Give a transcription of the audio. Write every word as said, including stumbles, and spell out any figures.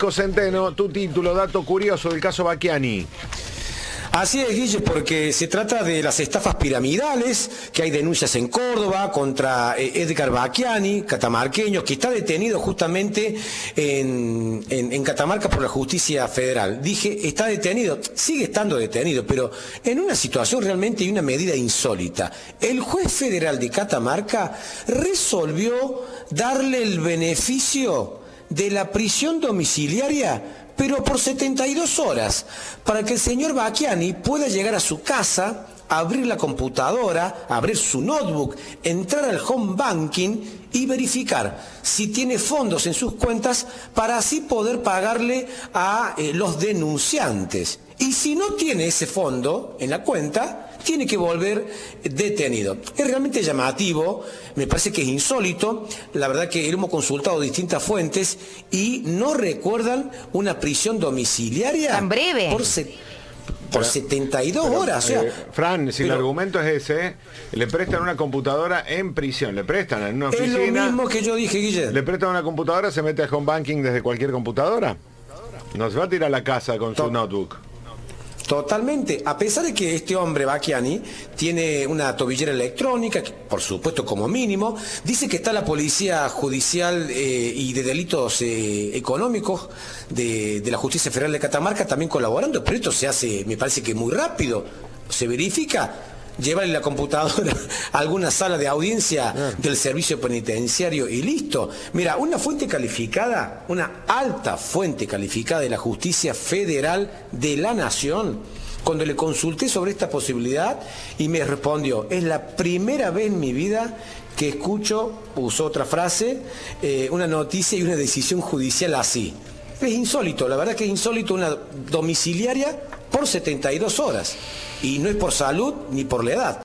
Centeno, tu título, dato curioso del caso Bacchiani. Así es, Guille, porque se trata de las estafas piramidales, que hay denuncias en Córdoba contra Edgar Bacchiani, catamarqueño, que está detenido justamente en, en, en Catamarca por la justicia federal. Dije, está detenido, sigue estando detenido, pero en una situación realmente y una medida insólita. El juez federal de Catamarca resolvió darle el beneficio de la prisión domiciliaria, pero por setenta y dos horas, para que el señor Bacchiani pueda llegar a su casa, abrir la computadora, abrir su notebook, entrar al home banking y verificar si tiene fondos en sus cuentas para así poder pagarle a eh, los denunciantes. Y si no tiene ese fondo en la cuenta, tiene que volver detenido. Es realmente llamativo, me parece que es insólito. La verdad que hemos consultado distintas fuentes y no recuerdan una prisión domiciliaria tan breve por, se, por pero, setenta y dos pero, horas. O sea, eh, Fran, si pero, el argumento es ese, le prestan una computadora en prisión, le prestan en una oficina. Es lo mismo que yo dije, Guillermo. Le prestan una computadora, se mete al home banking desde cualquier computadora. No se va a tirar a la casa con su notebook. Totalmente, a pesar de que este hombre Bacchiani tiene una tobillera electrónica, que, por supuesto como mínimo, dice que está la policía judicial eh, y de delitos eh, económicos de, de la justicia federal de Catamarca también colaborando, pero esto se hace, me parece que muy rápido, se verifica, llevarle la computadora a alguna sala de audiencia del servicio penitenciario y listo. Mira, una fuente calificada, una alta fuente calificada de la justicia federal de la nación, cuando le consulté sobre esta posibilidad y me respondió, es la primera vez en mi vida que escucho, usó otra frase, eh, una noticia y una decisión judicial así. Es insólito, la verdad que es insólito una domiciliaria por setenta y dos horas. Y no es por salud ni por la edad.